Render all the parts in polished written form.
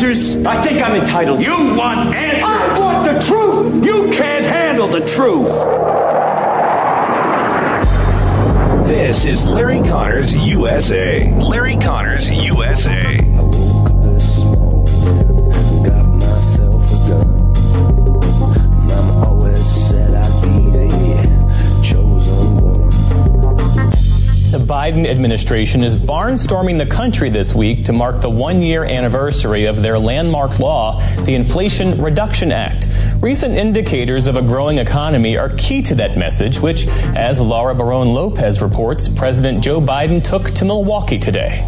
answers? I think I'm entitled. You want answers? I want the truth! You can't handle the truth. This is Larry Connors USA. Larry Connors USA. I woke up this morning, got myself a gun. Mama always said I'd be the chosen one. The Biden administration is barnstorming the country this week to mark the one-year anniversary of their landmark law, the Inflation Reduction Act. Recent indicators of a growing economy are key to that message, which, as Laura Barone Lopez reports, President Joe Biden took to Milwaukee today.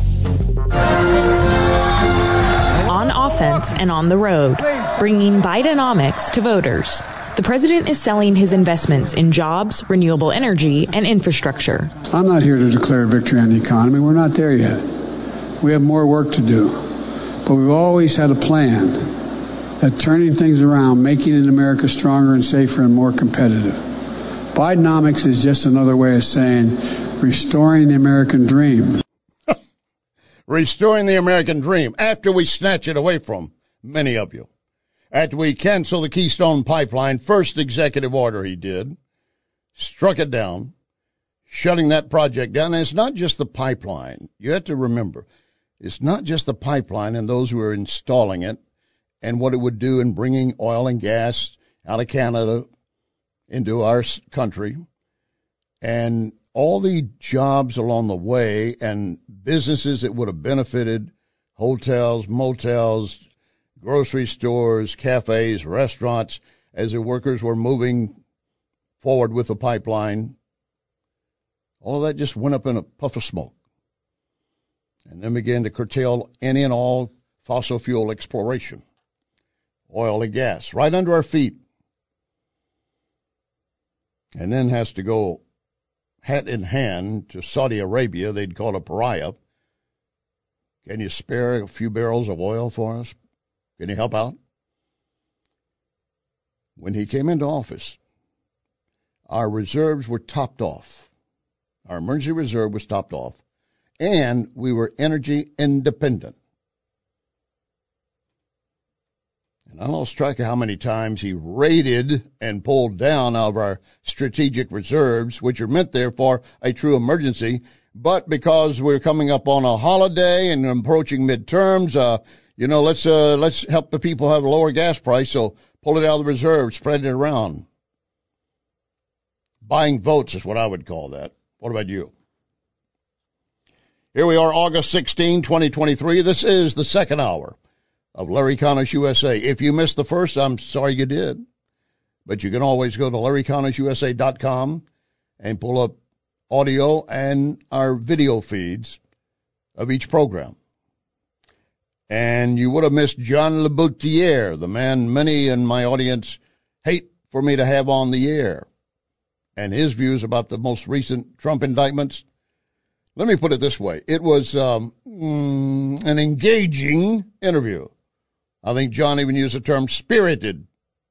On offense and on the road, bringing Bidenomics to voters. The president is selling his investments in jobs, renewable energy, and infrastructure. I'm not here to declare victory on the economy. We're not there yet. We have more work to do. But we've always had a plan that turning things around, making it America stronger and safer and more competitive. Bidenomics is just another way of saying restoring the American dream. Restoring the American dream after we snatch it away from many of you. After we cancel the Keystone Pipeline, first executive order he did, struck it down, shutting that project down. And it's not just the pipeline. You have to remember, it's not just the pipeline and those who are installing it and what it would do in bringing oil and gas out of Canada into our country, and all the jobs along the way and businesses that would have benefited, hotels, motels, grocery stores, cafes, restaurants, as the workers were moving forward with the pipeline. All of that just went up in a puff of smoke and then began to curtail any and all fossil fuel exploration, oil and gas, right under our feet. And then has to go hat in hand to Saudi Arabia. They'd call it a pariah. Can you spare a few barrels of oil for us? Can you help out? When he came into office, our reserves were topped off. Our emergency reserve was topped off, and we were energy independent. And I lost track of how many times he raided and pulled down out of our strategic reserves, which are meant there for a true emergency. But because we're coming up on a holiday and approaching midterms, let's help the people have a lower gas price. So pull it out of the reserve, spread it around. Buying votes is what I would call that. What about you? Here we are, August 16, 2023. This is the second hour of Larry Connors USA. If you missed the first, I'm sorry you did. But you can always go to LarryConnorsUSA.com and pull up audio and our video feeds of each program. And you would have missed John Laboutiere, the man many in my audience hate for me to have on the air, and his views about the most recent Trump indictments. Let me put it this way. It was an engaging interview. I think John even used the term spirited.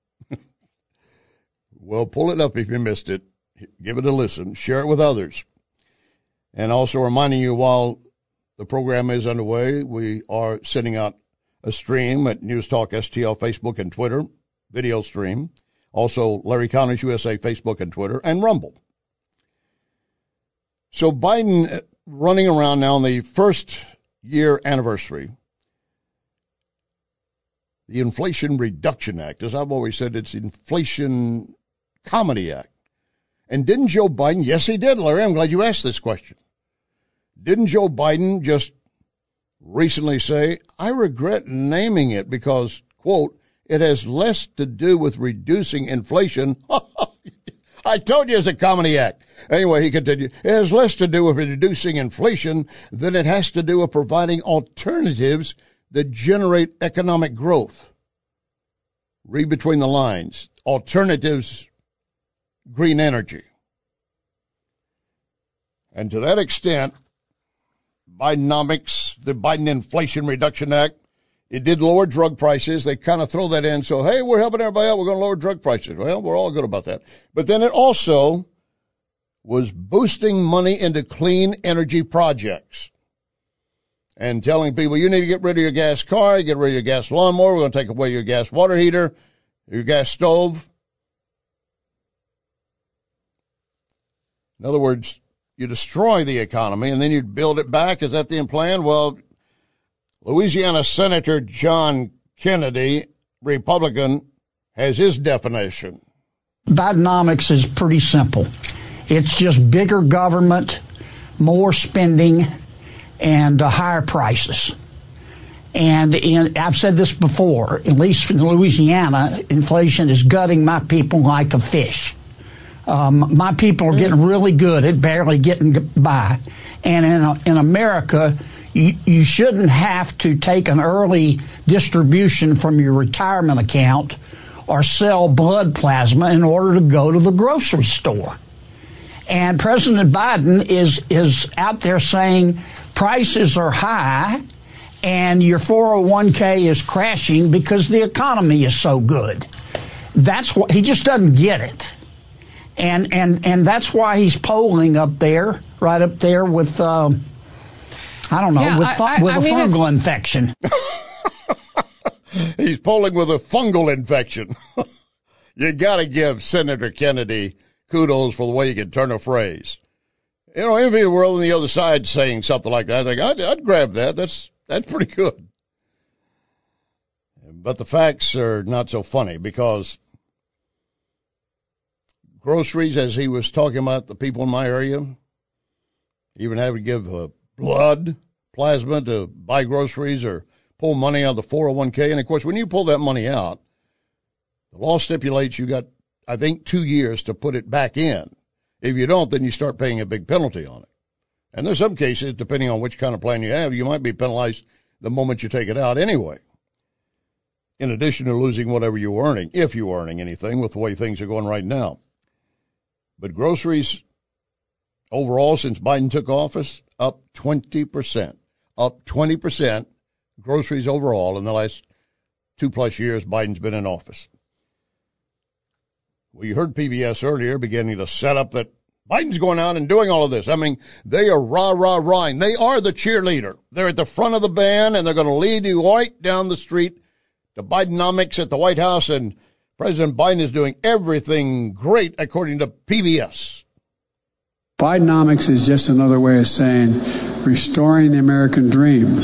Well, pull it up if you missed it. Give it a listen. Share it with others. And also reminding you, while the program is underway, we are sending out a stream at News Talk STL, Facebook, and Twitter, video stream. Also, Larry Connors USA, Facebook, and Twitter, and Rumble. So Biden running around now on the first year anniversary. The Inflation Reduction Act, as I've always said, it's the Inflation Comedy Act. And didn't Joe Biden, yes he did, Larry, I'm glad you asked this question. Didn't Joe Biden just recently say, I regret naming it because, quote, it has less to do with reducing inflation. I told you it's a comedy act. Anyway, he continued, it has less to do with reducing inflation than it has to do with providing alternatives that generate economic growth. Read between the lines. Alternatives, green energy. And to that extent, Bidenomics, the Biden Inflation Reduction Act, it did lower drug prices. They kind of throw that in. So, hey, we're helping everybody out. We're going to lower drug prices. Well, we're all good about that. But then it also was boosting money into clean energy projects. and telling people you need to get rid of your gas car, get rid of your gas lawnmower, we're going to take away your gas water heater, your gas stove. In other words, you destroy the economy and then you build it back. Is that the plan? Well, Louisiana Senator John Kennedy, Republican, has his definition. Bidenomics is pretty simple. It's just bigger government, more spending, and higher prices. And I've said this before, at least in Louisiana, inflation is gutting my people like a fish. My people are getting really good at barely getting by. And in America, you shouldn't have to take an early distribution from your retirement account or sell blood plasma in order to go to the grocery store. And President Biden is out there saying prices are high and your 401k is crashing because the economy is so good. That's what he just doesn't get it. And that's why he's polling up there, right up there with with a fungal infection. He's polling with a fungal infection. You got to give Senator Kennedy kudos for the way you can turn a phrase. You know, if he were on the other side saying something like that, I think I'd grab that. That's pretty good. But the facts are not so funny because groceries, as he was talking about the people in my area, even having to give blood plasma to buy groceries or pull money out of the 401k. And, of course, when you pull that money out, the law stipulates you got, I think, 2 years to put it back in. If you don't, then you start paying a big penalty on it. And there's some cases, depending on which kind of plan you have, you might be penalized the moment you take it out anyway, in addition to losing whatever you were earning, if you were earning anything with the way things are going right now. But groceries overall, since Biden took office, up 20%. Up 20%, groceries overall in the last 2+ years Biden's been in office. Well, you heard PBS earlier beginning to set up that Biden's going out and doing all of this. I mean, they are rah-rah-rahing. They are the cheerleader. They're at the front of the band, and they're going to lead you right down the street to Bidenomics at the White House, and President Biden is doing everything great, according to PBS. Bidenomics is just another way of saying restoring the American dream.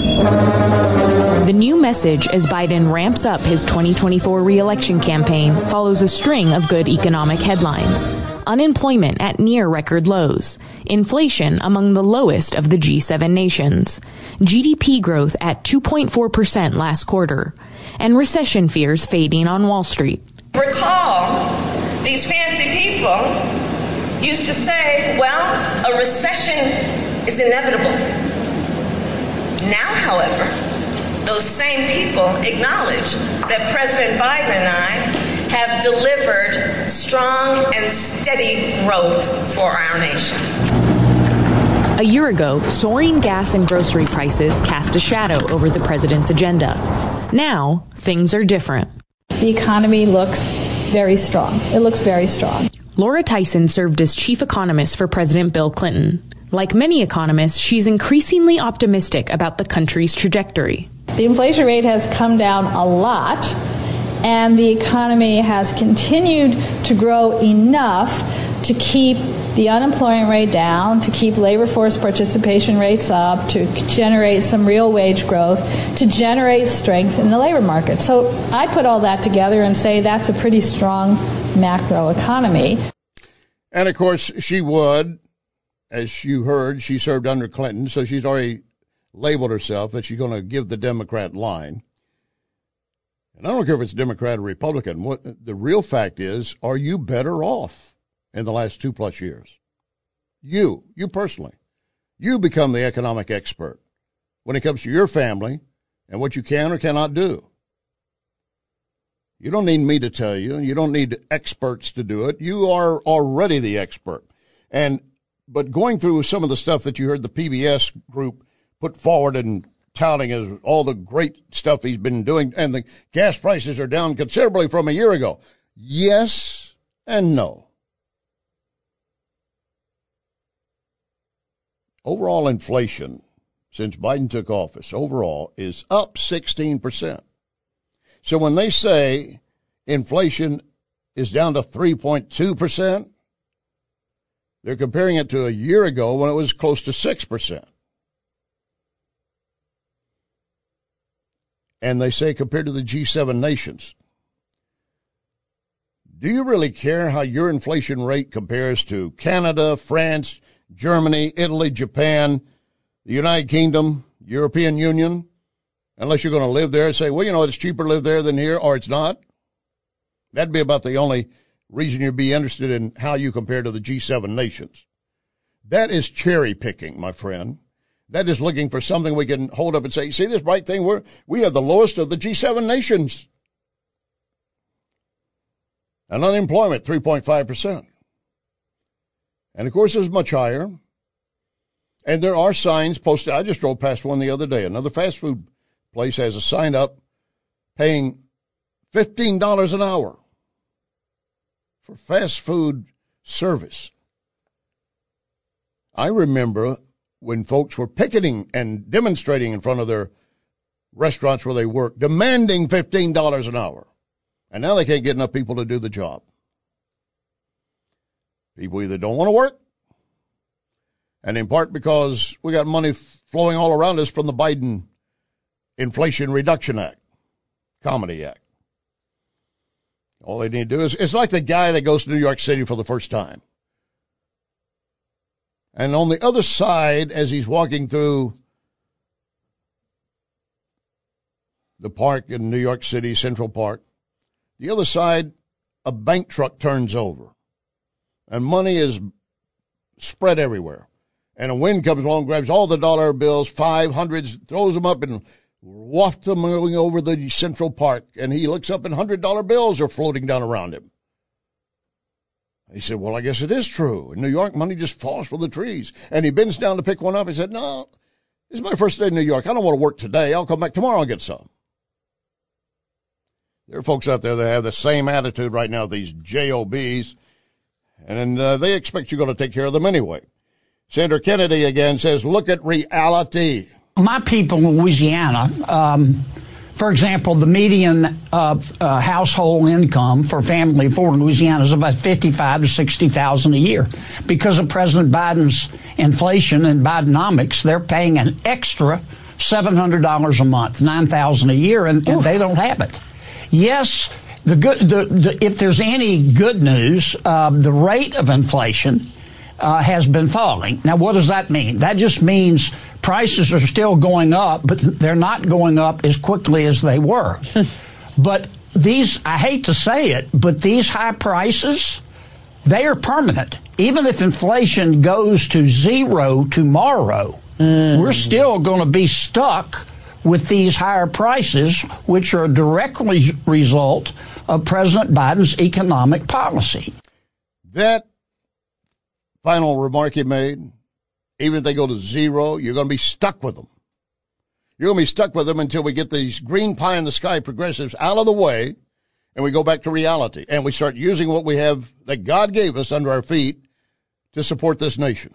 The new message as Biden ramps up his 2024 re-election campaign follows a string of good economic headlines. Unemployment at near record lows. Inflation among the lowest of the G7 nations. GDP growth at 2.4% last quarter. And recession fears fading on Wall Street. Recall, these fancy people used to say, well, a recession is inevitable. Now, however, those same people acknowledge that President Biden and I have delivered strong and steady growth for our nation. A year ago, soaring gas and grocery prices cast a shadow over the president's agenda. Now, things are different. The economy looks very strong. It looks very strong. Laura Tyson served as chief economist for President Bill Clinton. Like many economists, she's increasingly optimistic about the country's trajectory. The inflation rate has come down a lot, and the economy has continued to grow enough to keep the unemployment rate down, to keep labor force participation rates up, to generate some real wage growth, to generate strength in the labor market. So I put all that together and say that's a pretty strong macro economy. And, of course, she would, as you heard, she served under Clinton, so she's already labeled herself that she's going to give the Democrat line. And I don't care if it's Democrat or Republican. What the real fact is, are you better off in the last 2+ years? You personally. You become the economic expert when it comes to your family and what you can or cannot do. You don't need me to tell you, and you don't need experts to do it. You are already the expert. But going through some of the stuff that you heard the PBS group put forward and touting as all the great stuff he's been doing, and the gas prices are down considerably from a year ago. Yes and no. Overall inflation since Biden took office overall is up 16%. So when they say inflation is down to 3.2%, they're comparing it to a year ago when it was close to 6%. And they say compared to the G7 nations. Do you really care how your inflation rate compares to Canada, France, Germany, Italy, Japan, the United Kingdom, European Union? Unless you're going to live there and say, well, you know, it's cheaper to live there than here, or it's not. That'd be about the only reason you'd be interested in how you compare to the G7 nations. That is cherry picking, my friend. That is looking for something we can hold up and say, see this bright thing? We have the lowest of the G7 nations. And unemployment, 3.5%. And, of course, it's much higher. And there are signs posted. I just drove past one the other day. Another fast food place has a sign up paying $15 an hour for fast food service. I remember when folks were picketing and demonstrating in front of their restaurants where they work, demanding $15 an hour. And now they can't get enough people to do the job. People either don't want to work, and in part because we got money flowing all around us from the Biden Inflation Reduction Act, Comedy Act. All they need to do is, it's like the guy that goes to New York City for the first time. And on the other side, as he's walking through the park in New York City, Central Park, the other side, a bank truck turns over, and money is spread everywhere. And a wind comes along, grabs all the dollar bills, 500s, throws them up and wafts them over the Central Park. And he looks up and $100 bills are floating down around him. He said, well, I guess it is true. In New York, money just falls from the trees. And he bends down to pick one up. He said, no, this is my first day in New York. I don't want to work today. I'll come back tomorrow and get some. There are folks out there that have the same attitude right now, these JOBs, and they expect you're going to take care of them anyway. Senator Kennedy again says, look at reality. My people in Louisiana, for example, the median household income for a family of four in Louisiana is about $55,000 to $60,000 a year. Because of President Biden's inflation and Bidenomics, they're paying an extra $700 a month, $9,000 a year, and they don't have it. Yes, if there's any good news, the rate of inflation has been falling. Now, what does that mean? That just means prices are still going up, but they're not going up as quickly as they were. But these, I hate to say it, but these high prices, they are permanent. Even if inflation goes to zero tomorrow, we're still going to be stuck with these higher prices, which are a direct result of President Biden's economic policy. That final remark he made, even if they go to zero, you're going to be stuck with them. You're going to be stuck with them until we get these green pie in the sky progressives out of the way and we go back to reality and we start using what we have that God gave us under our feet to support this nation.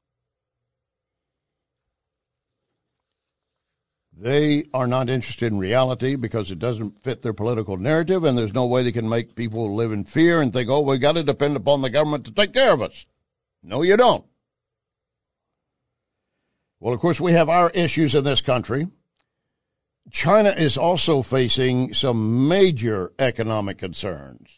They are not interested in reality because it doesn't fit their political narrative, and there's no way they can make people live in fear and think, oh, we got to depend upon the government to take care of us. No, you don't. Well, of course, we have our issues in this country. China is also facing some major economic concerns.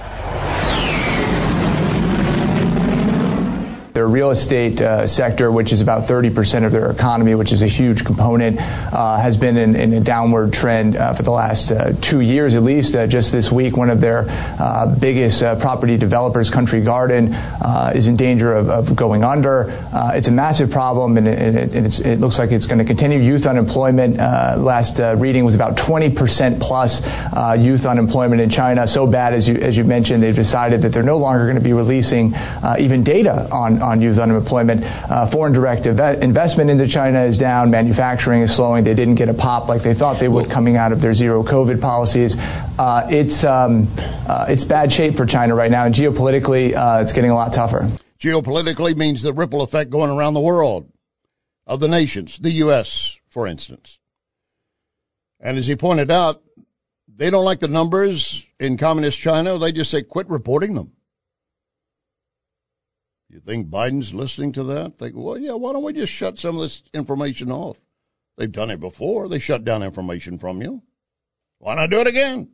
Their real estate sector, which is about 30% of their economy, which is a huge component, has been in a downward trend for the last 2 years at least. Just this week, one of their biggest property developers, Country Garden, is in danger of going under. It's a massive problem, and it looks like it's going to continue. Youth unemployment, last reading was about 20% plus youth unemployment in China. So bad, as you mentioned, they've decided that they're no longer going to be releasing even data on youth unemployment. Foreign direct investment into China is down. Manufacturing is slowing. They didn't get a pop like they thought they would coming out of their zero COVID policies. It's bad shape for China right now, and geopolitically, it's getting a lot tougher. Geopolitically means the ripple effect going around the world. of the nations, the U.S., for instance. And as he pointed out, they don't like the numbers in communist China. They just say, quit reporting them. You think Biden's listening to that? Think, well, yeah, why don't we just shut some of this information off? They've done it before. They shut down information from you. Why not do it again?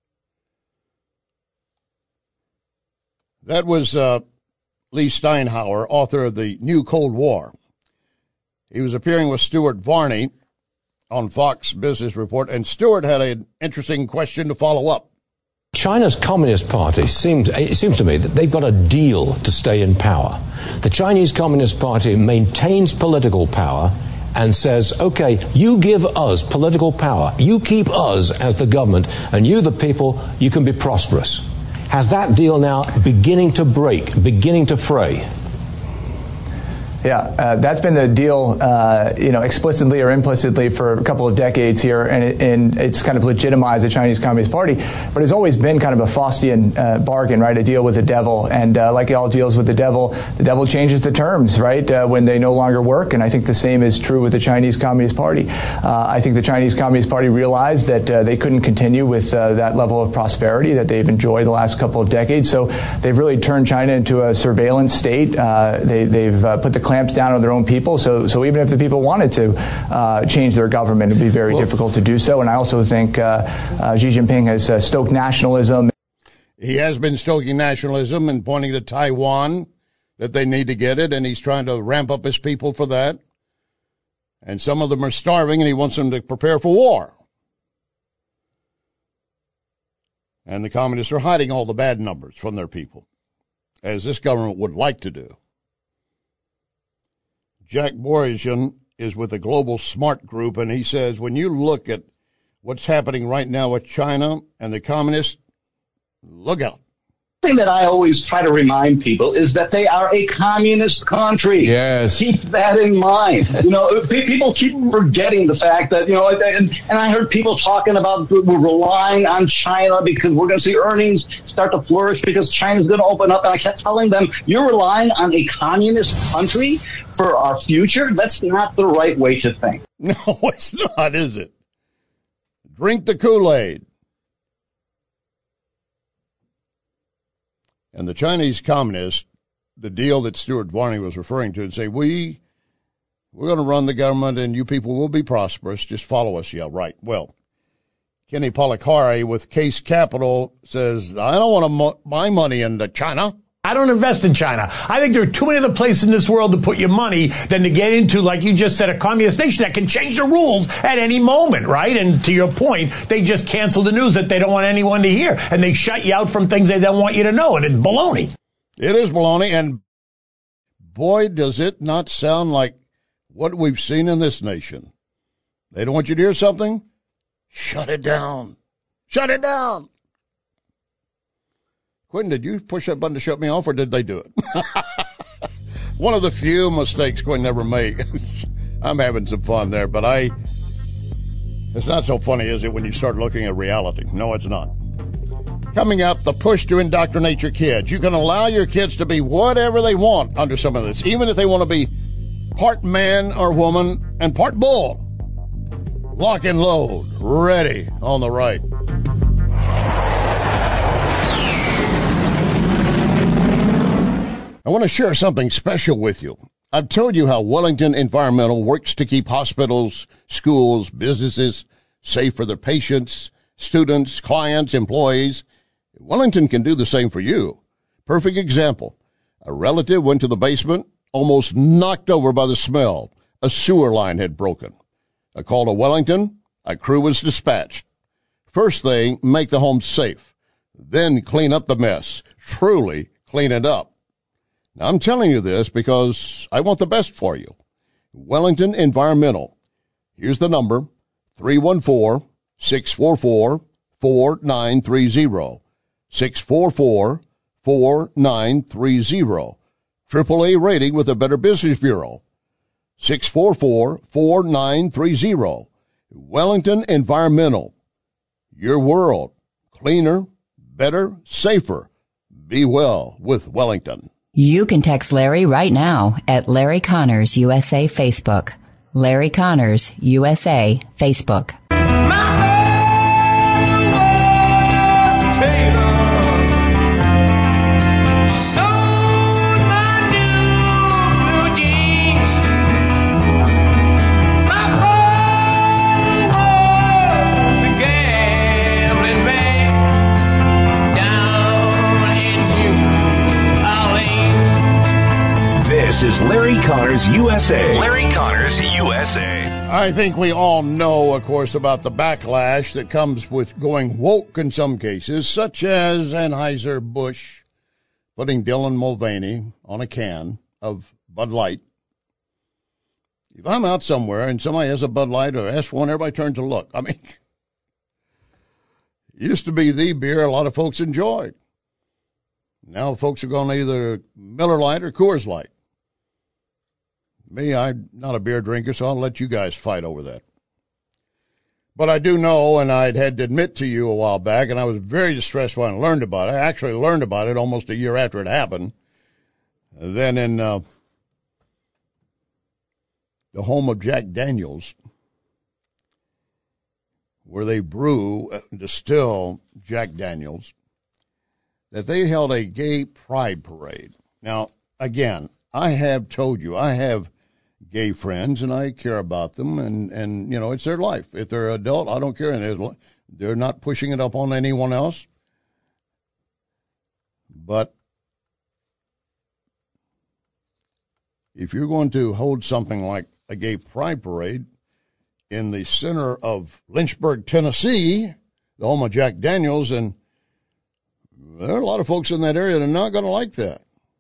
That was Lee Steinhauer, author of The New Cold War. He was appearing with Stuart Varney on Fox Business Report, and Stuart had an interesting question to follow up. China's Communist Party it seems to me that they've got a deal to stay in power. The Chinese Communist Party maintains political power and says, okay, you give us political power, you keep us as the government, and you, the people, you can be prosperous. Has that deal now beginning to break, beginning to fray? Yeah, that's been the deal, explicitly or implicitly for a couple of decades here, and it's kind of legitimized the Chinese Communist Party. But it's always been kind of a Faustian bargain, right? A deal with the devil, and like all deals with the devil changes the terms, right? When they no longer work, and I think the same is true with the Chinese Communist Party. I think the Chinese Communist Party realized that they couldn't continue with that level of prosperity that they've enjoyed the last couple of decades, so they've really turned China into a surveillance state. They've put the clamps down on their own people, so even if the people wanted to change their government, it would be very difficult to do so. And I also think Xi Jinping has stoked nationalism. He has been stoking nationalism and pointing to Taiwan, that they need to get it, and he's trying to ramp up his people for that. And some of them are starving, and he wants them to prepare for war. And the communists are hiding all the bad numbers from their people, as this government would like to do. Jack Borisian is with the Global Smart Group, and he says when you look at what's happening right now with China and the communists, look out. The thing that I always try to remind people is that they are a communist country. Yes. Keep that in mind. People keep forgetting the fact that, and I heard people talking about we're relying on China because we're going to see earnings start to flourish because China's going to open up. And I kept telling them, you're relying on a communist country for our future? That's not the right way to think. No, it's not, is it? Drink the Kool-Aid. And the Chinese communists, the deal that Stuart Varney was referring to, and say, we're going to run the government and you people will be prosperous. Just follow us. Yeah, right. Well, Kenny Policari with Case Capital says, I don't want to my money into China. I don't invest in China. I think there are too many other places in this world to put your money than to get into, like you just said, a communist nation that can change the rules at any moment, right? And to your point, they just cancel the news that they don't want anyone to hear, and they shut you out from things they don't want you to know, and it's baloney. It is baloney, and boy, does it not sound like what we've seen in this nation. They don't want you to hear something? Shut it down. Shut it down. Quentin, did you push that button to shut me off, or did they do it? One of the few mistakes Quentin ever made. I'm having some fun there, but it's not so funny, is it, when you start looking at reality? No, it's not. Coming up, the push to indoctrinate your kids. You can allow your kids to be whatever they want under some of this, even if they want to be part man or woman and part bull. Lock and load, ready on the right. I want to share something special with you. I've told you how Wellington Environmental works to keep hospitals, schools, businesses safe for their patients, students, clients, employees. Wellington can do the same for you. Perfect example. A relative went to the basement, almost knocked over by the smell. A sewer line had broken. A call to Wellington, a crew was dispatched. First thing, make the home safe. Then clean up the mess. Truly clean it up. Now, I'm telling you this because I want the best for you. Wellington Environmental. Here's the number, 314-644-4930. 644-4930. AAA rating with the Better Business Bureau. 644-4930. Wellington Environmental. Your world. Cleaner, better, safer. Be well with Wellington. You can text Larry right now at Larry Connors USA Facebook. Larry Connors, USA, Facebook. This is Larry Connors USA. Larry Connors USA. I think we all know, of course, about the backlash that comes with going woke in some cases, such as Anheuser-Busch putting Dylan Mulvaney on a can of Bud Light. If I'm out somewhere and somebody has a Bud Light or S1, everybody turns to look. I mean, it used to be the beer a lot of folks enjoyed. Now folks are going to either Miller Lite or Coors Light. Me, I'm not a beer drinker, so I'll let you guys fight over that. But I do know, and I had to admit to you a while back, and I was very distressed when I learned about it. I actually learned about it almost a year after it happened. Then in the home of Jack Daniels, where they brew, distill Jack Daniels, that they held a gay pride parade. Now, again, I have told you, I have gay friends, and I care about them, and you know, it's their life. If they're adult, I don't care. And they're not pushing it up on anyone else. But if you're going to hold something like a gay pride parade in the center of Lynchburg, Tennessee, the home of Jack Daniels, and there are a lot of folks in that area that are not going to like that.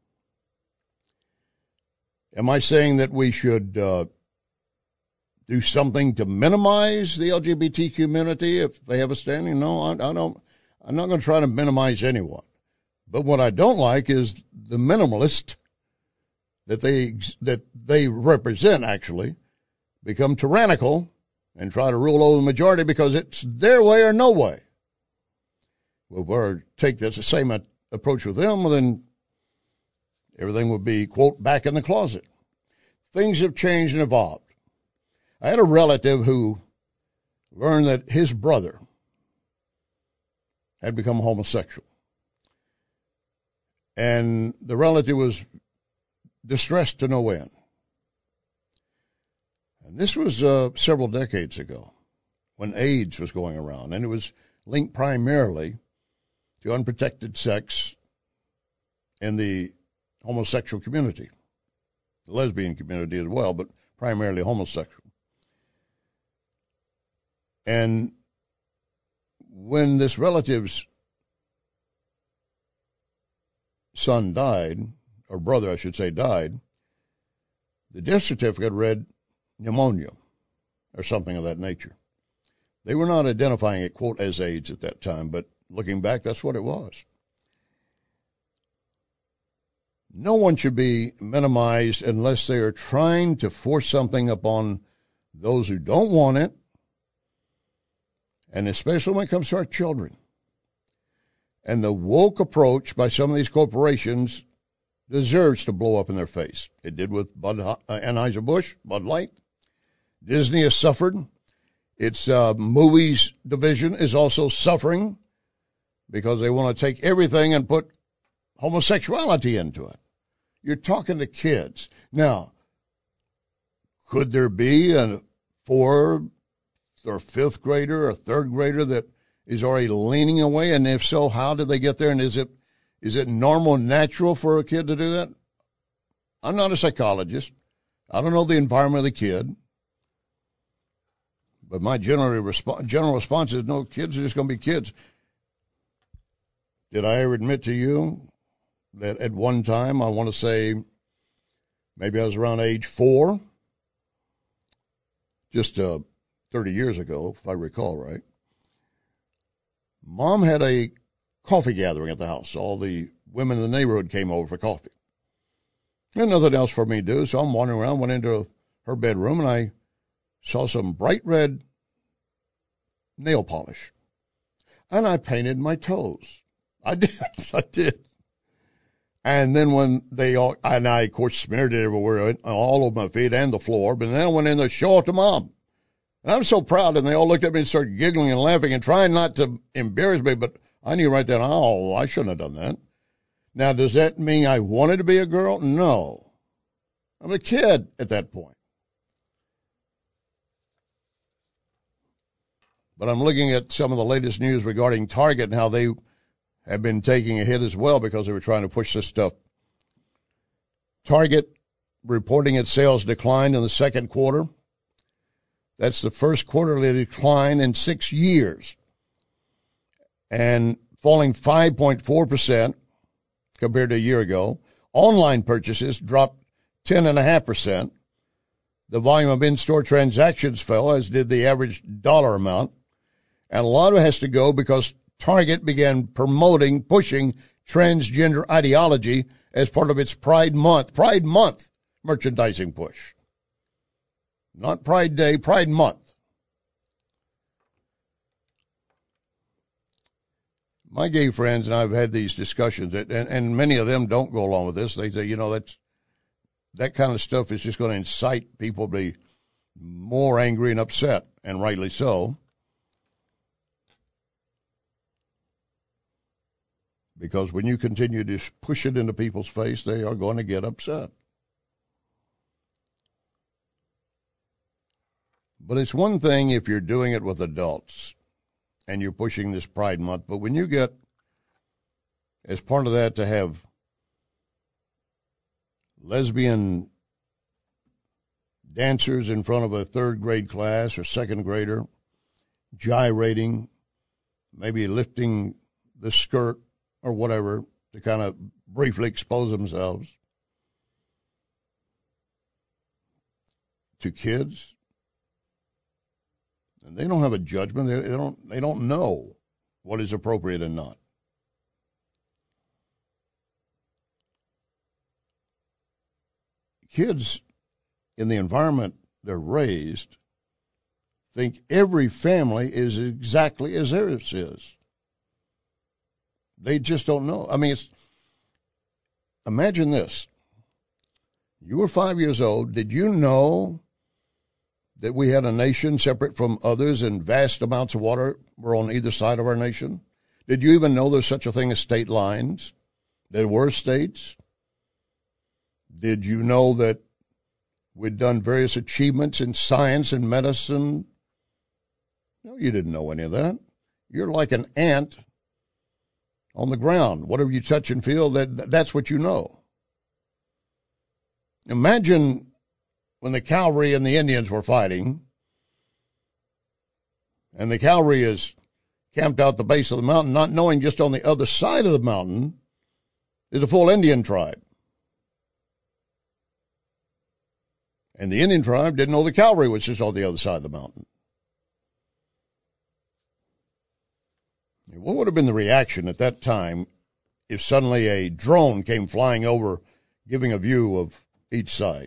Am I saying that we should do something to minimize the LGBT community if they have a standing? No, I don't. I'm not going to try to minimize anyone. But what I don't like is the minimalist that they represent actually become tyrannical and try to rule over the majority because it's their way or no way. Well, if we take this the same approach with them, well, then everything would be, quote, back in the closet. Things have changed and evolved. I had a relative who learned that his brother had become homosexual. And the relative was distressed to no end. And this was several decades ago when AIDS was going around, and it was linked primarily to unprotected sex in the homosexual community, the lesbian community as well, but primarily homosexual. And when this relative's son died, or brother, I should say, died, the death certificate read pneumonia or something of that nature. They were not identifying it, quote, as AIDS at that time, but looking back, that's what it was. No one should be minimized unless they are trying to force something upon those who don't want it, and especially when it comes to our children. And the woke approach by some of these corporations deserves to blow up in their face. It did with Anheuser-Busch, Bud Light. Disney has suffered. Its movies division is also suffering because they want to take everything and put homosexuality into it. You're talking to kids. Now, could there be a 4th or 5th grader or 3rd grader that is already leaning away? And if so, how did they get there? And is it normal and natural for a kid to do that? I'm not a psychologist. I don't know the environment of the kid. But my general response is, no, kids are just going to be kids. Did I ever admit to you that at one time, I want to say maybe I was around age 4, just 30 years ago, if I recall right, Mom had a coffee gathering at the house. All the women in the neighborhood came over for coffee. And nothing else for me to do, so I'm wandering around, went into her bedroom, and I saw some bright red nail polish. And I painted my toes. I did. And then when they all, and I, of course, smeared it everywhere, all over my feet and the floor, but then I went in there to show it to Mom. And I was so proud, and they all looked at me and started giggling and laughing and trying not to embarrass me, but I knew right then, oh, I shouldn't have done that. Now, does that mean I wanted to be a girl? No. I'm a kid at that point. But I'm looking at some of the latest news regarding Target and how they have been taking a hit as well because they were trying to push this stuff. Target reporting its sales declined in the second quarter. That's the first quarterly decline in 6 years, and falling 5.4% compared to a year ago. Online purchases dropped 10.5%. The volume of in-store transactions fell, as did the average dollar amount. And a lot of it has to go because Target began pushing transgender ideology as part of its Pride Month merchandising push. Not Pride Day, Pride Month. My gay friends and I have had these discussions, and many of them don't go along with this. They say, that kind of stuff is just going to incite people to be more angry and upset, and rightly so. Because when you continue to push it into people's face, they are going to get upset. But it's one thing if you're doing it with adults and you're pushing this Pride Month, but when you get, as part of that, to have lesbian dancers in front of a third grade class or second grader, gyrating, maybe lifting the skirt or whatever to kind of briefly expose themselves to kids, and they don't have a judgment. They don't know what is appropriate and not. Kids in the environment they're raised think every family is exactly as theirs is. They just don't know. I mean, imagine this. You were 5 years old. Did you know that we had a nation separate from others and vast amounts of water were on either side of our nation? Did you even know there's such a thing as state lines? There were states. Did you know that we'd done various achievements in science and medicine? No, you didn't know any of that. You're like an ant on the ground. Whatever you touch and feel, that's what you know. Imagine when the cavalry and the Indians were fighting, and the cavalry is camped out the base of the mountain, not knowing just on the other side of the mountain is a full Indian tribe. And the Indian tribe didn't know the cavalry was just on the other side of the mountain. What would have been the reaction at that time if suddenly a drone came flying over, giving a view of each side?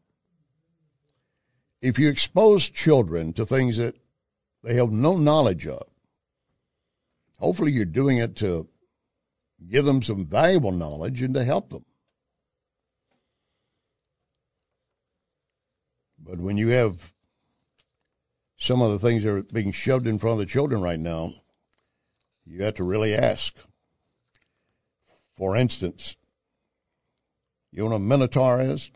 If you expose children to things that they have no knowledge of, hopefully you're doing it to give them some valuable knowledge and to help them. But when you have some of the things that are being shoved in front of the children right now, you have to really ask. For instance, you know what a minotaur is?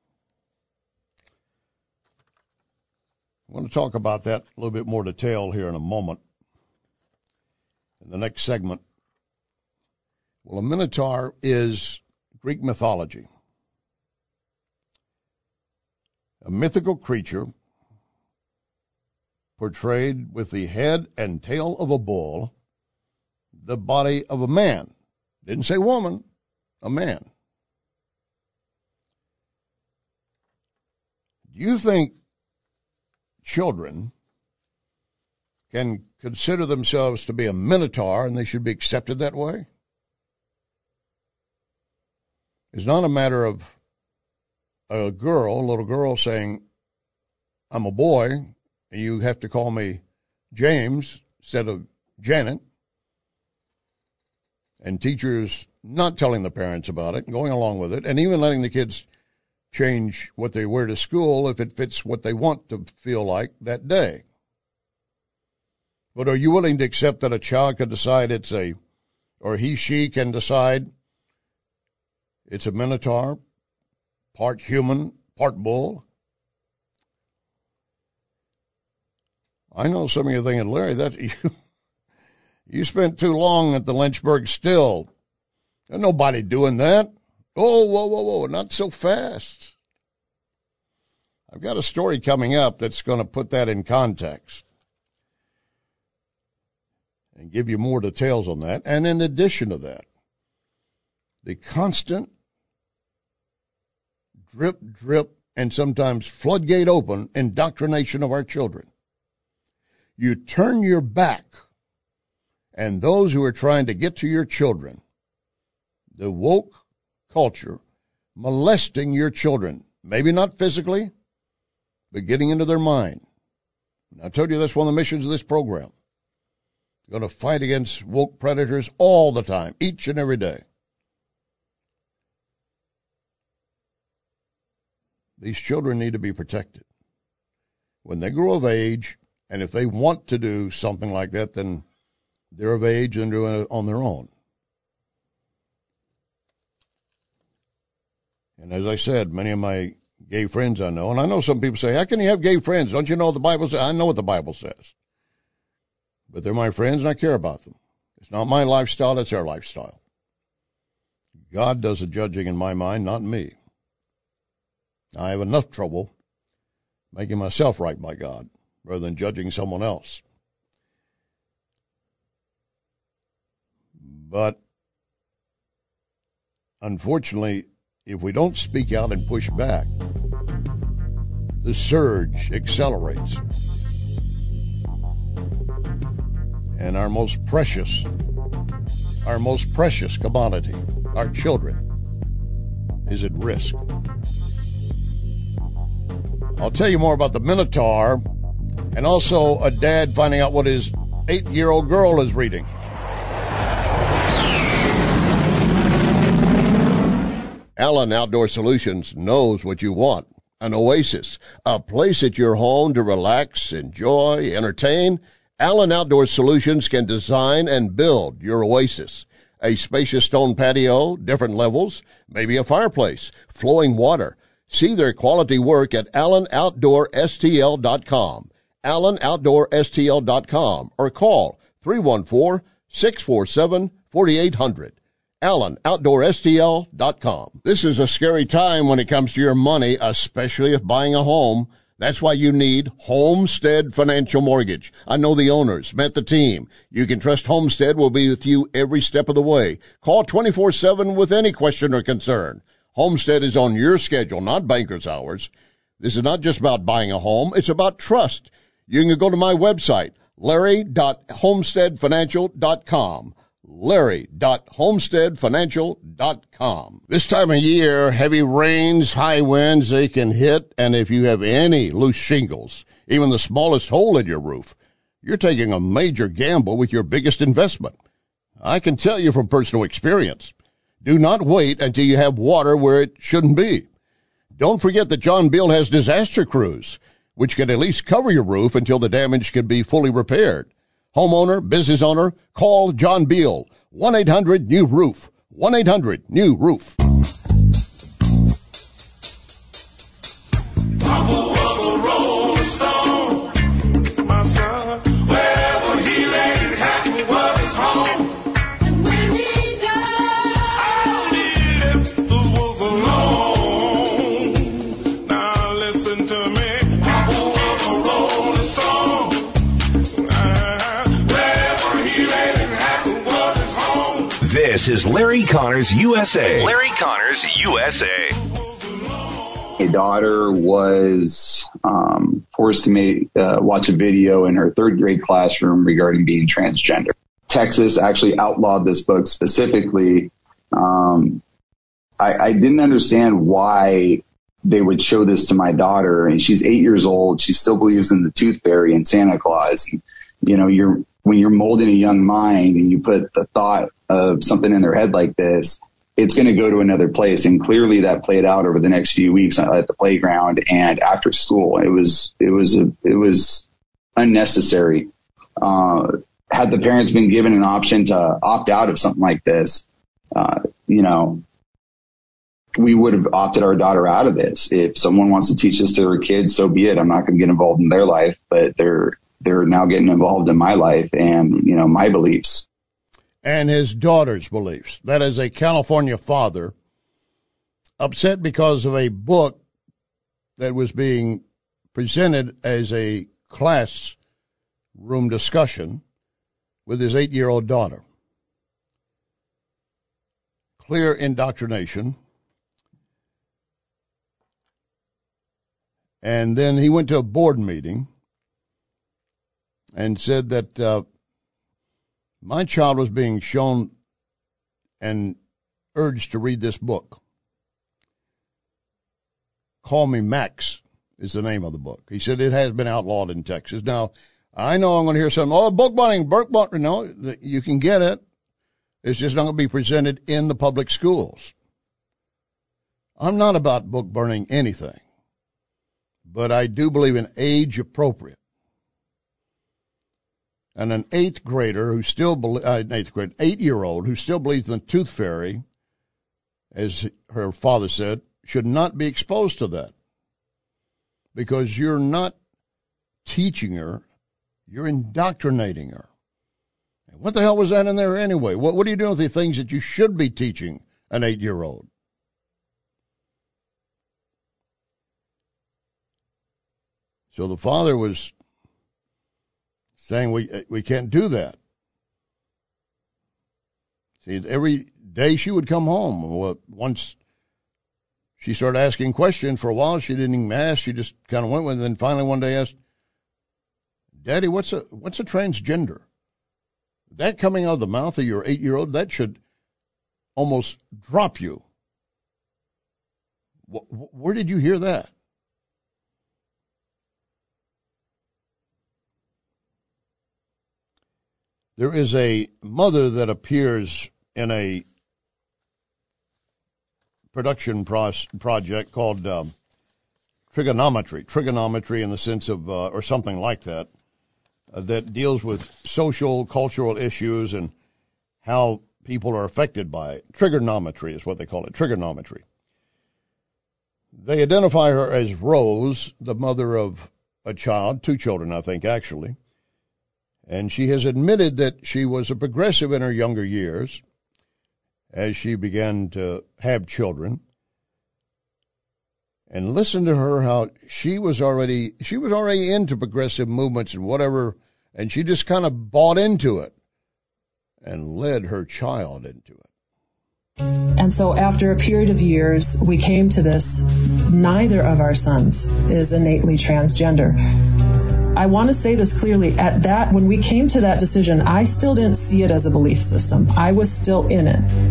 I want to talk about that a little bit more detail here in a moment, in the next segment. Well, a minotaur is Greek mythology. A mythical creature portrayed with the head and tail of a bull, the body of a man. Didn't say woman, a man. Do you think children can consider themselves to be a minotaur and they should be accepted that way? It's not a matter of a little girl saying, I'm a boy, and you have to call me James instead of Janet. And teachers not telling the parents about it and going along with it, and even letting the kids change what they wear to school if it fits what they want to feel like that day. But are you willing to accept that a child could decide she can decide it's a minotaur, part human, part bull? I know some of you are thinking, Larry, that you spent too long at the Lynchburg still. There's nobody doing that. Oh, whoa, not so fast. I've got a story coming up that's going to put that in context and give you more details on that. And in addition to that, the constant drip, and sometimes floodgate open indoctrination of our children. You turn your back, and those who are trying to get to your children, the woke culture, molesting your children, maybe not physically, but getting into their mind. And I told you that's one of the missions of this program. We're going to fight against woke predators all the time, each and every day. These children need to be protected. When they grow of age, and if they want to do something like that, then they're of age and doing it on their own. And as I said, many of my gay friends I know, and I know some people say, how can you have gay friends? Don't you know what the Bible says? I know what the Bible says. But they're my friends, and I care about them. It's not my lifestyle, it's their lifestyle. God does the judging in my mind, not me. I have enough trouble making myself right by God rather than judging someone else. But unfortunately, if we don't speak out and push back, the surge accelerates. And our most precious commodity, our children, is at risk. I'll tell you more about the Minotaur and also a dad finding out what his 8-year-old girl is reading. Allen Outdoor Solutions knows what you want. An oasis, a place at your home to relax, enjoy, entertain. Allen Outdoor Solutions can design and build your oasis. A spacious stone patio, different levels, maybe a fireplace, flowing water. See their quality work at AllenOutdoorSTL.com, AllenOutdoorSTL.com, or call 314-647-4800. AllenOutdoorSTL.com. This is a scary time when it comes to your money, especially if buying a home. That's why you need Homestead Financial Mortgage. I know the owners, met the team. You can trust Homestead will be with you every step of the way. Call 24/7 with any question or concern. Homestead is on your schedule, not banker's hours. This is not just about buying a home. It's about trust. You can go to my website, larry.homesteadfinancial.com. larry.homesteadfinancial.com. This time of year, heavy rains, high winds, they can hit, and if you have any loose shingles, even the smallest hole in your roof, you're taking a major gamble with your biggest investment. I can tell you from personal experience. Do not wait until you have water where it shouldn't be. Don't forget that John Beal has disaster crews, which can at least cover your roof until the damage can be fully repaired. Homeowner, business owner, call John Beal, 1-800-NEW-ROOF, 1-800-NEW-ROOF. This is Larry Connors USA. Larry Connors USA. My daughter was forced to watch a video in her third grade classroom regarding being transgender. Texas actually outlawed this book specifically. I didn't understand why they would show this to my daughter, and she's 8 years old. She still believes in the Tooth Fairy and Santa Claus. You know, when you're molding a young mind and you put the thought of something in their head like this, it's going to go to another place. And clearly that played out over the next few weeks at the playground and after school. It was unnecessary. Had the parents been given an option to opt out of something like this, we would have opted our daughter out of this. If someone wants to teach this to their kids, so be it. I'm not going to get involved in their life, but they're now getting involved in my life and, my beliefs. And his daughter's beliefs. That is a California father upset because of a book that was being presented as a classroom discussion with his 8-year-old daughter. Clear indoctrination. And then he went to a board meeting and said that my child was being shown and urged to read this book. Call Me Max is the name of the book. He said it has been outlawed in Texas. Now, I know I'm going to hear something, book burning. No, you can get it. It's just not going to be presented in the public schools. I'm not about book burning anything, but I do believe in age appropriate. And an 8-year-old who still believes in the tooth fairy, as her father said, should not be exposed to that. Because you're not teaching her, you're indoctrinating her. And what the hell was that in there anyway? What are you doing with the things that you should be teaching an 8-year-old? So the father was saying we can't do that. See, every day she would come home. Well, once she started asking questions, for a while she didn't even ask. She just kind of went with it. And then finally one day asked, Daddy, what's a transgender? That coming out of the mouth of your 8-year-old, that should almost drop you. Where did you hear that? There is a mother that appears in a production project called trigonometry in the sense of, or something like that, that deals with social, cultural issues and how people are affected by it. Trigonometry is what they call it, trigonometry. They identify her as Rose, the mother of a child, 2 children, I think, actually. And she has admitted that she was a progressive in her younger years as she began to have children. And listen to her, how she was already into progressive movements and whatever, and she just kind of bought into it and led her child into it. And so after a period of years, we came to this: neither of our sons is innately transgender. I want to say this clearly. When we came to that decision, I still didn't see it as a belief system. I was still in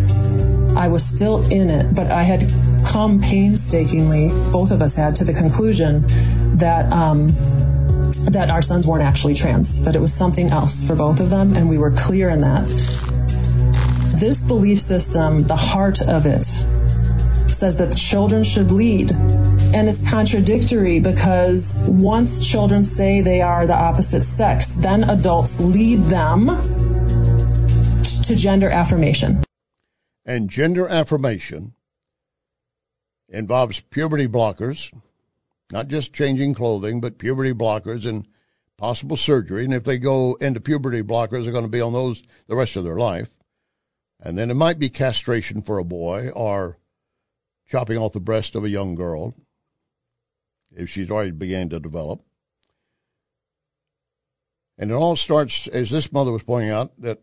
it. But I had come painstakingly, both of us had, to the conclusion that our sons weren't actually trans, that it was something else for both of them, and we were clear in that. This belief system, the heart of it, says that children should lead. And it's contradictory, because once children say they are the opposite sex, then adults lead them to gender affirmation. And gender affirmation involves puberty blockers, not just changing clothing, but puberty blockers and possible surgery. And if they go into puberty blockers, they're going to be on those the rest of their life. And then it might be castration for a boy, or chopping off the breast of a young girl if she's already beginning to develop. And it all starts, as this mother was pointing out, that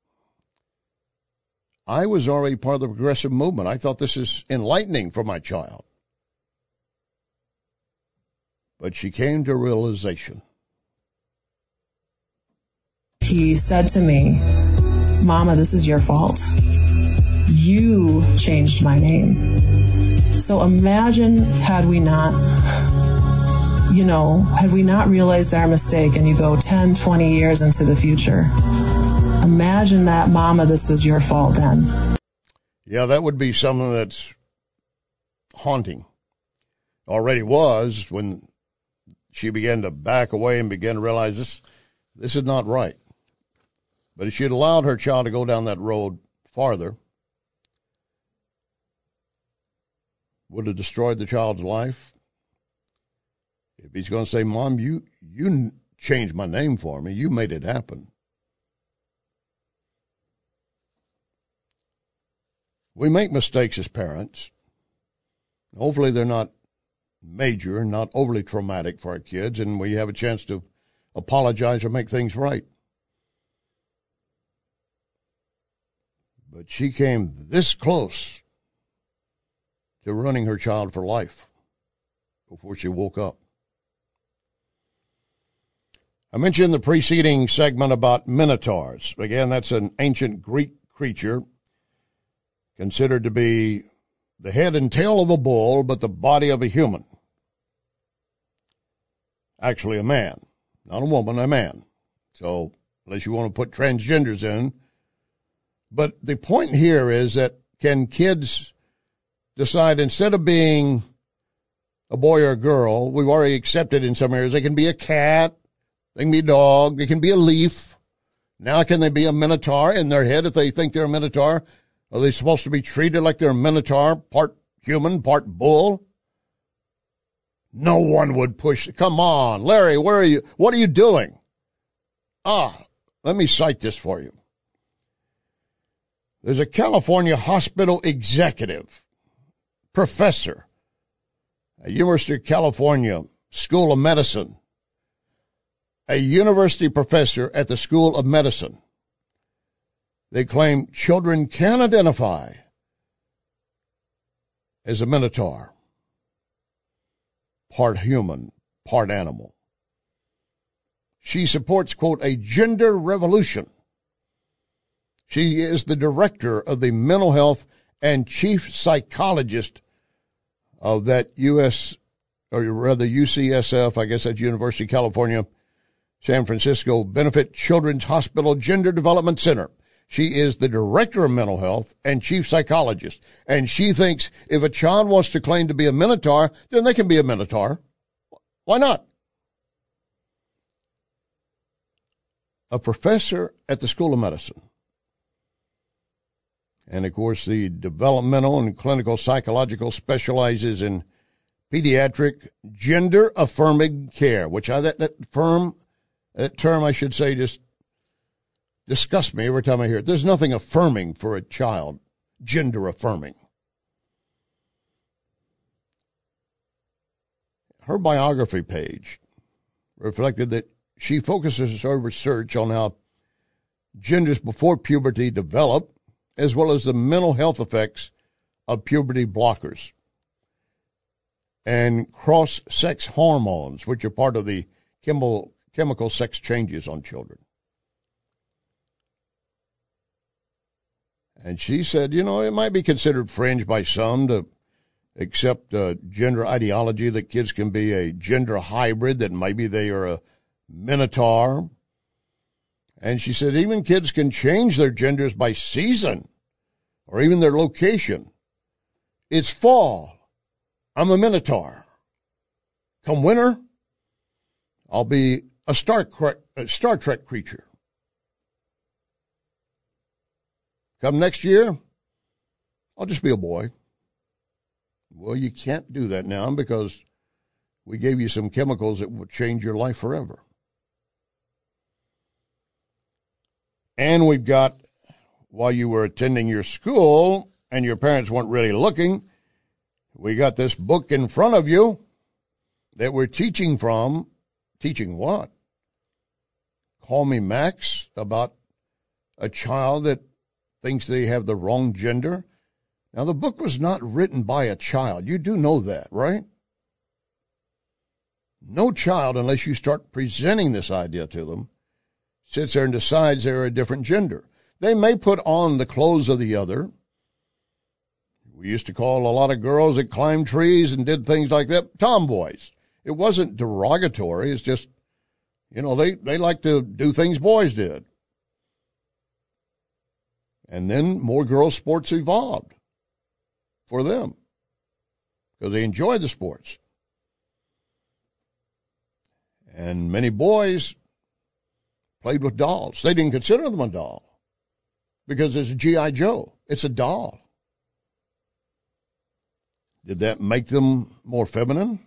I was already part of the progressive movement. I thought this is enlightening for my child. But she came to realization. He said to me, Mama, this is your fault. You changed my name. So imagine had we not had we not realized our mistake and you go 10, 20 years into the future, imagine that, Mama, this was your fault then. Yeah, that would be something that's haunting. Already was when she began to back away and began to realize this is not right. But if she had allowed her child to go down that road farther, would have destroyed the child's life. If he's going to say, Mom, you changed my name for me, you made it happen. We make mistakes as parents. Hopefully they're not major, not overly traumatic for our kids, and we have a chance to apologize or make things right. But she came this close to ruining her child for life before she woke up. I mentioned in the preceding segment about minotaurs. Again, that's an ancient Greek creature considered to be the head and tail of a bull, but the body of a human. Actually a man, not a woman, a man. So, unless you want to put transgenders in. But the point here is that can kids decide instead of being a boy or a girl, we've already accepted in some areas, they can be a cat, they can be a dog, they can be a leaf. Now can they be a minotaur in their head if they think they're a minotaur? Are they supposed to be treated like they're a minotaur, part human, part bull? No one would push. Come on, Larry, where are you? What are you doing? Let me cite this for you. There's a California hospital executive, professor, at University of California School of Medicine, a university professor at the School of Medicine. They claim children can identify as a minotaur, part human, part animal. She supports, quote, a gender revolution. She is the director of the mental health and chief psychologist of that UCSF, I guess that's University of California, San Francisco Benefit Children's Hospital Gender Development Center. She is the director of mental health and chief psychologist. And she thinks if a child wants to claim to be a minotaur, then they can be a minotaur. Why not? A professor at the School of Medicine. And, of course, the developmental and clinical psychological specializes in pediatric gender-affirming care, which that term, I should say, just disgusts me every time I hear it. There's nothing affirming for a child, gender-affirming. Her biography page reflected that she focuses her research on how genders before puberty develop, as well as the mental health effects of puberty blockers and cross-sex hormones, which are part of the chemical sex changes on children. And she said, it might be considered fringe by some to accept gender ideology that kids can be a gender hybrid, that maybe they are a minotaur. And she said even kids can change their genders by season or even their location. It's fall. I'm a minotaur. Come winter, I'll be a Star Trek creature. Come next year, I'll just be a boy. Well, you can't do that now because we gave you some chemicals that will change your life forever. And we've got, while you were attending your school and your parents weren't really looking, we got this book in front of you that we're teaching from. Teaching what? Call Me Max, about a child that thinks they have the wrong gender. Now, the book was not written by a child. You do know that, right? No child, unless you start presenting this idea to them, sits there and decides they're a different gender. They may put on the clothes of the other. We used to call a lot of girls that climbed trees and did things like that tomboys. It wasn't derogatory. It's just, you know, they like to do things boys did. And then more girls' sports evolved for them because they enjoyed the sports. And many boys played with dolls. They didn't consider them a doll because it's a G.I. Joe. It's a doll. Did that make them more feminine?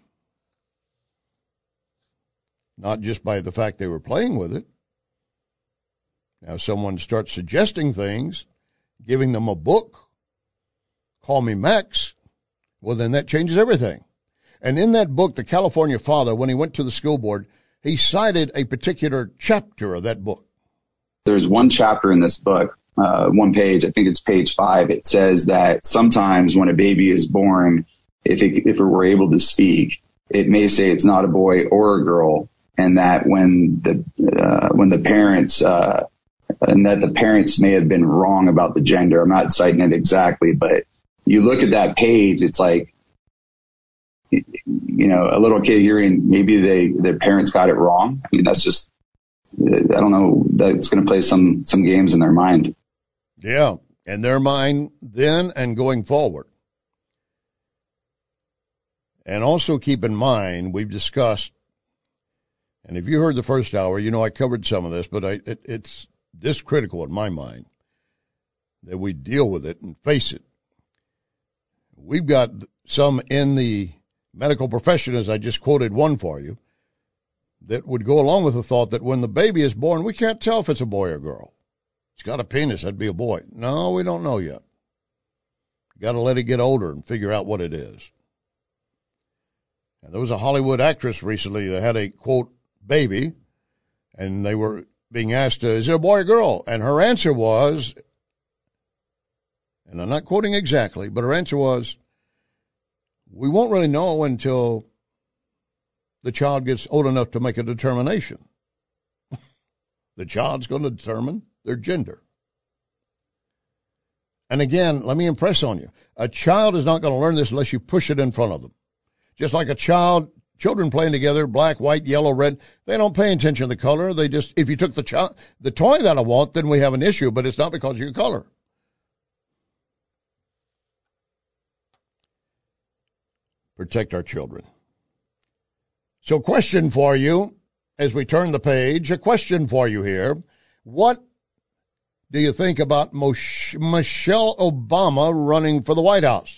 Not just by the fact they were playing with it. Now, someone starts suggesting things, giving them a book, Call Me Max, well, then that changes everything. And in that book, The California Father, when he went to the school board, he cited a particular chapter of that book. There's one chapter in this book, one page, I think it's page 5. It says that sometimes when a baby is born, if it were able to speak, it may say it's not a boy or a girl, and that when the parents and that the parents may have been wrong about the gender. I'm not citing it exactly, but you look at that page, it's like, you know, a little kid hearing maybe their parents got it wrong. I mean, that's just, I don't know, that's going to play some games in their mind. Yeah, in their mind then and going forward. And also keep in mind, we've discussed, and if you heard the first hour, you know I covered some of this, but it's this critical in my mind that we deal with it and face it. We've got some in the medical profession, as I just quoted one for you, that would go along with the thought that when the baby is born, we can't tell if it's a boy or girl. It's got a penis, that'd be a boy. No, we don't know yet. Got to let it get older and figure out what it is. And there was a Hollywood actress recently that had a, quote, baby, and they were being asked, is it a boy or girl? And her answer was, and I'm not quoting exactly, but her answer was, we won't really know until the child gets old enough to make a determination. The child's going to determine their gender. And again, let me impress on you, a child is not going to learn this unless you push it in front of them. Just like children playing together, black, white, yellow, red, they don't pay attention to the color. They just, if you took the toy that I want, then we have an issue, but it's not because of your color. Protect our children. So question for you, as we turn the page, a question for you here. What do you think about Michelle Obama running for the White House?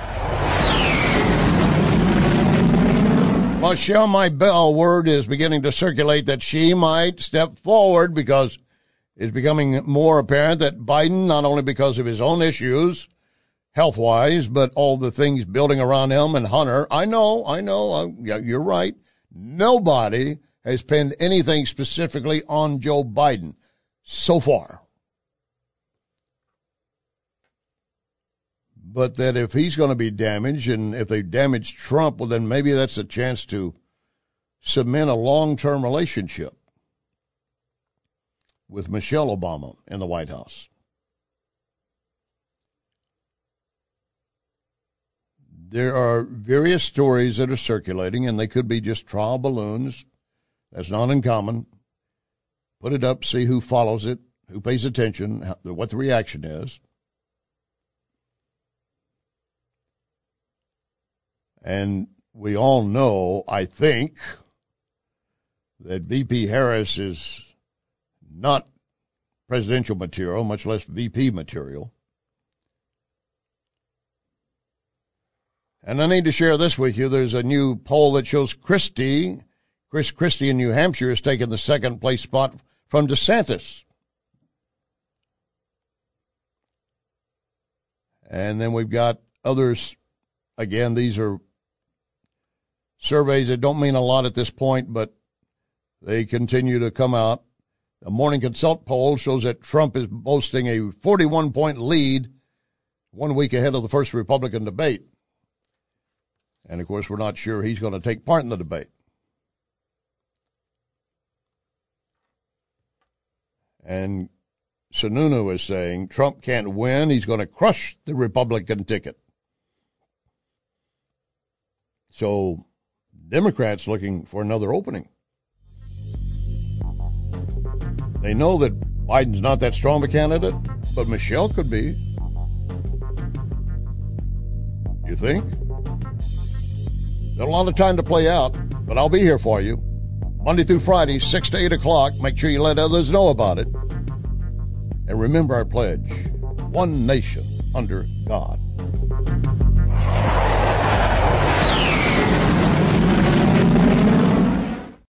Michelle, my bell word is beginning to circulate that she might step forward because it's becoming more apparent that Biden, not only because of his own issues, health-wise, but all the things building around him and Hunter. I know, you're right. Nobody has pinned anything specifically on Joe Biden so far. But that if he's going to be damaged, and if they damage Trump, well, then maybe that's a chance to cement a long-term relationship with Michelle Obama in the White House. There are various stories that are circulating, and they could be just trial balloons. That's not uncommon. Put it up, see who follows it, who pays attention, what the reaction is. And we all know, I think, that VP Harris is not presidential material, much less VP material. And I need to share this with you. There's a new poll that shows Chris Christie in New Hampshire has taken the second place spot from DeSantis. And then we've got others. Again, these are surveys that don't mean a lot at this point, but they continue to come out. The Morning Consult poll shows that Trump is boasting a 41-point lead 1 week ahead of the first Republican debate. And, of course, we're not sure he's going to take part in the debate. And Sununu is saying Trump can't win. He's going to crush the Republican ticket. So Democrats looking for another opening. They know that Biden's not that strong of a candidate, but Michelle could be. You think? Got a lot of time to play out, but I'll be here for you. Monday through Friday, 6 to 8 o'clock. Make sure you let others know about it. And remember our pledge, one nation under God.